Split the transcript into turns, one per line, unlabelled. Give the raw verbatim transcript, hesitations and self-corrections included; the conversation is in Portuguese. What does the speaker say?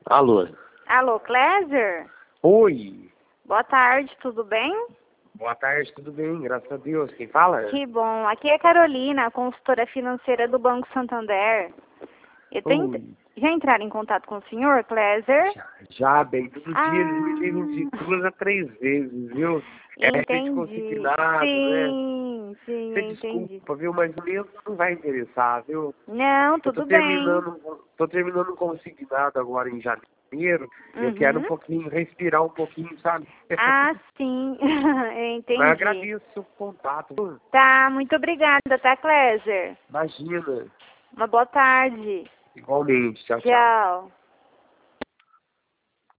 Alô?
Alô, Cléser?
Oi.
Boa tarde, tudo bem?
Boa tarde, tudo bem? Graças a Deus. Quem fala?
Que bom. Aqui é Carolina, consultora financeira do Banco Santander. Eu tenho...
Oi.
Já entraram em contato com o senhor, Cléser?
Já, já bem. Todo
Ah.
dia eles me ligam de duas a três vezes, viu? É gente
Entendi.
consignado, né?
Sim, sim,
Você
eu entendi.
desculpa, viu? Mas o meu não vai interessar, viu?
Não,
Eu tô
tudo bem.
terminando, tô terminando um consignado agora em janeiro. E eu quero um
Uhum.
pouquinho, respirar um pouquinho, sabe?
Ah, sim, eu
Mas
entendi.
agradeço o contato.
Tá, muito obrigada, tá, Cléser?
Imagina.
Uma boa tarde.
Igualmente. Tchau, tchau.
Tchau.